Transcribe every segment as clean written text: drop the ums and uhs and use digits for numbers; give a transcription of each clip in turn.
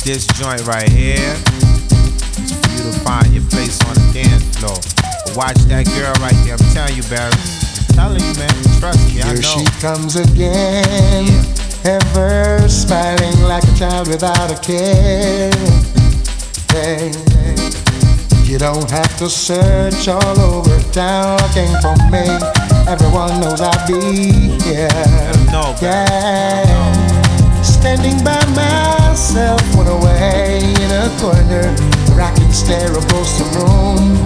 This joint right here is for you to find your place on the dance floor. But watch that girl right there. I'm telling you, Barry. I'm telling you, man. Trust me, I know. Here she comes again, ever smiling like a child without a care. Hey, you don't have to search all over town looking for me. Everyone knows I'll be here. Yeah. Standing by myself, one away in a corner where I can stare across the room.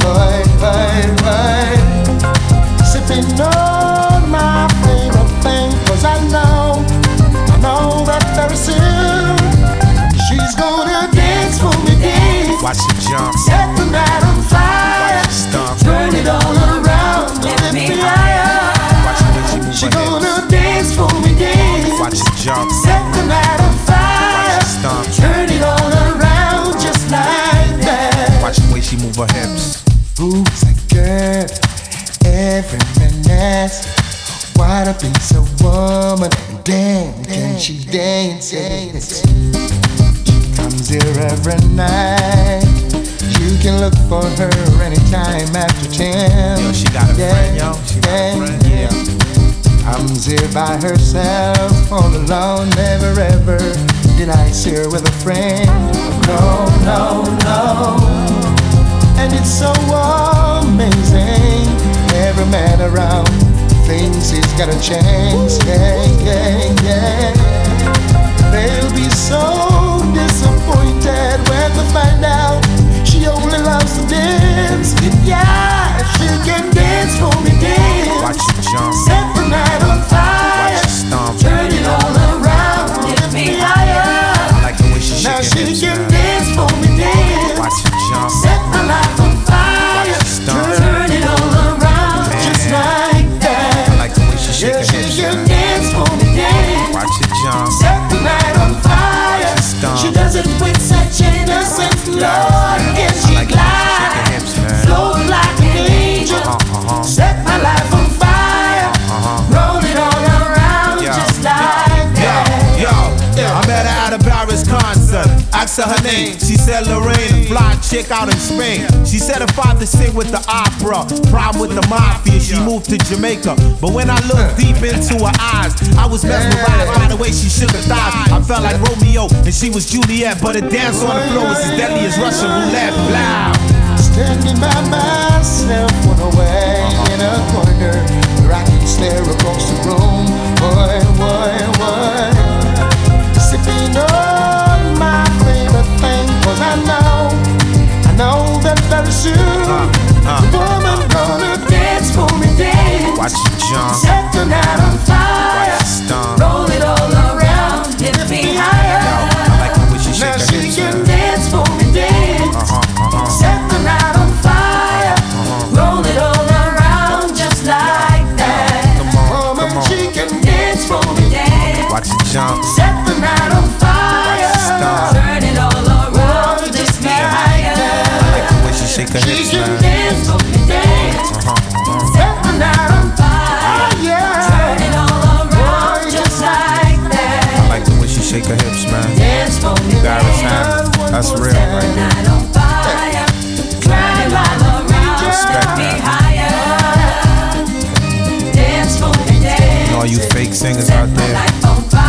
Sipping on my favorite thing, 'cause I know that very soon she's gonna dance for me, dance. Watch it jump. Set the night on fire. Watch it stomp. Turn it all around, lift me higher. Watch it when she move She her gonna hips. dance for me, dance. Watch it jump. Set the night on fire. Watch it stomp. Turn it all around just like that. Watch the way she move her hips. Who's that girl? Every man asks, what a piece of woman. Damn, can she dance? She comes here every night. You can look for her anytime after 10. Yo, she got a friend, yo. She got a friend, yeah. Comes here by herself, all alone, never ever did I see her with a friend. No. And it's so amazing. Every man around thinks he's got a chance. Yeah. They'll be so disappointed when they find out she only loves to dance. Yeah, she can dance for me, dance. Watch it jump. Set the night on fire. Watch it stomp. Turn it all around, lift me higher. I like the way she Now shake her she hips, can man. dance for me, dance. Watch it jump. Set my life on fire. Watch it stomp. Turn it all around, Man. just like that. I like the way she shake Yeah, her she hips, can man. dance for me, dance. Watch it jump. Set the night on fire. Watch it stomp. She does it with such innocence, Lord. Can I she like the way she shake her glide? hips, man. Float like an angel. Set my life on fire. Roll it all around, Yo. just like that. Yo, I met her at a Paris concert. Asked her her name. She said Lorraine, a fly chick out in Spain. She said her father sing with the opera. Problem with the mafia, she moved to Jamaica. But when I looked deep into her eyes, I was mesmerized by the way she shook her thighs. I felt like Romeo and she was Juliet, but her dance on the floor was as deadly as Russian roulette. Blah. Standing by myself, one away in a corner where I can stare across the room. Boy. Sipping on my favorite thing, 'cause I know that very soon the woman gonna dance for me, dance. Watch it jump. Set the night on fire. Watch it stomp. Roll it all around, lift me higher. I like the way she shake Now her she hips, can man. dance for me, dance. Set the night on fire. Roll it all around just like that. Woman, she can dance for me, dance. Watch it jump. Set the night on fire. Stop. Turn it all around, just me higher. I like the way she shake her She hips, can man. dance for me, dance. Set the night on fire. Turn it all around, just like that. I like the way she shake her hips, man. Dance for me, Paris Hammer, that's real right there. night on fire. Turn it all around, Respect just me that. higher. Dance for me, dance. And all you fake singers out there, Life on fire.